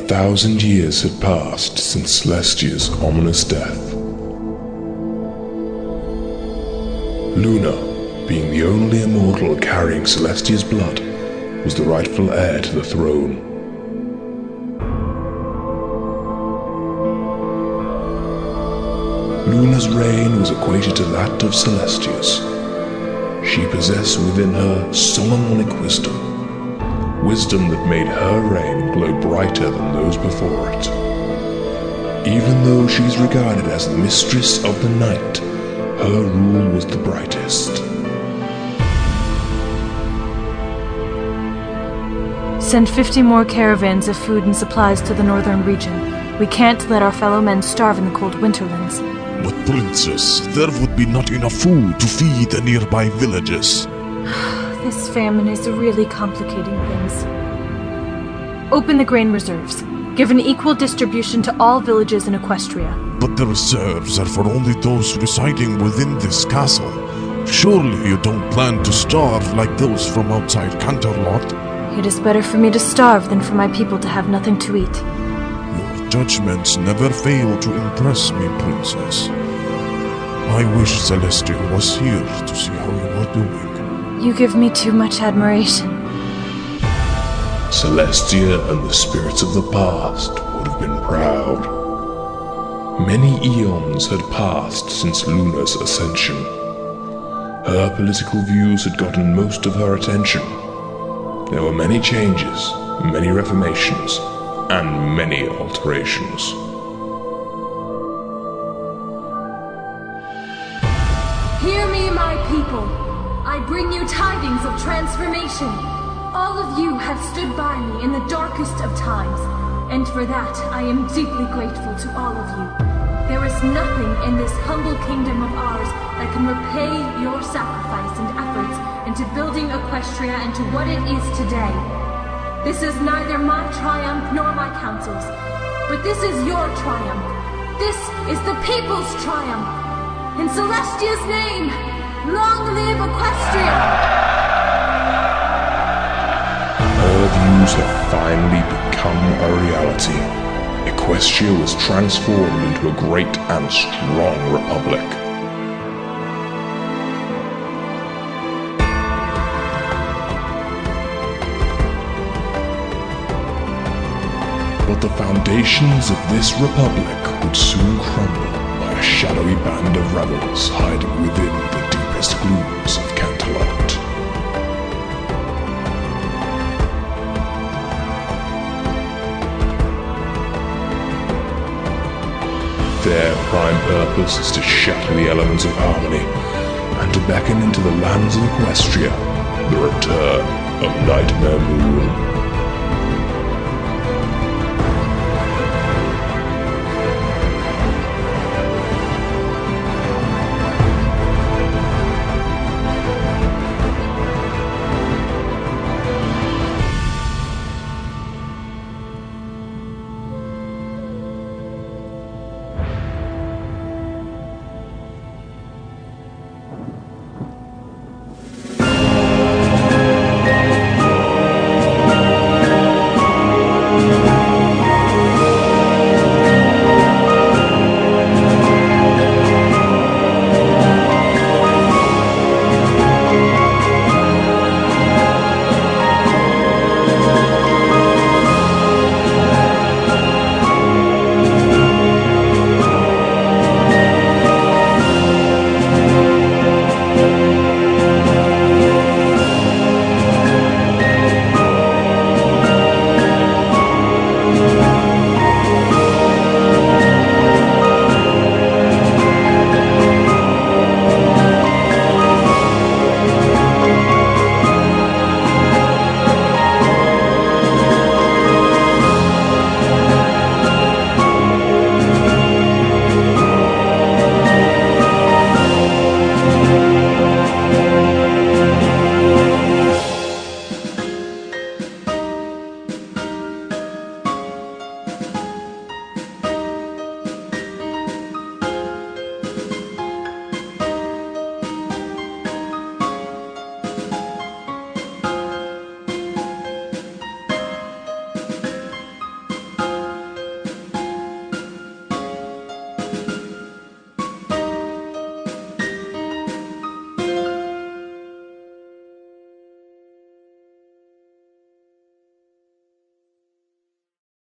1,000 years had passed since Celestia's ominous death. Luna, being the only immortal carrying Celestia's blood, was the rightful heir to the throne. Luna's reign was equated to that of Celestia's. She possessed within her Solomonic wisdom that made her reign glow brighter than those before it. Even though she is regarded as the mistress of the night, her rule was the brightest. Send 50 more caravans of food and supplies to the northern region. We can't let our fellow men starve in the cold winterlands. But Princess, there would be not enough food to feed the nearby villages. This famine is really complicating things. Open the grain reserves. Give an equal distribution to all villages in Equestria. But the reserves are for only those residing within this castle. Surely you don't plan to starve like those from outside Canterlot? It is better for me to starve than for my people to have nothing to eat. Your judgments never fail to impress me, Princess. I wish Celestia was here to see how you are doing. You give me too much admiration. Celestia and the spirits of the past would have been proud. Many eons had passed since Luna's ascension. Her political views had gotten most of her attention. There were many changes, many reformations, and many alterations. Hear me, my people. I bring you tidings of transformation. All of you have stood by me in the darkest of times, and for that I am deeply grateful to all of you. There is nothing in this humble kingdom of ours that can repay your sacrifice and efforts into building Equestria into what it is today. This is neither my triumph nor my council's, but this is your triumph. This is the people's triumph. In Celestia's name, long live Equestria! Her views have finally become a reality. Equestria was transformed into a great and strong republic. But the foundations of this republic would soon crumble by a shadowy band of rebels hiding within the deepest glooms of Canterlot. Their prime purpose is to shatter the elements of harmony and to beckon into the lands of Equestria the return of Nightmare Moon.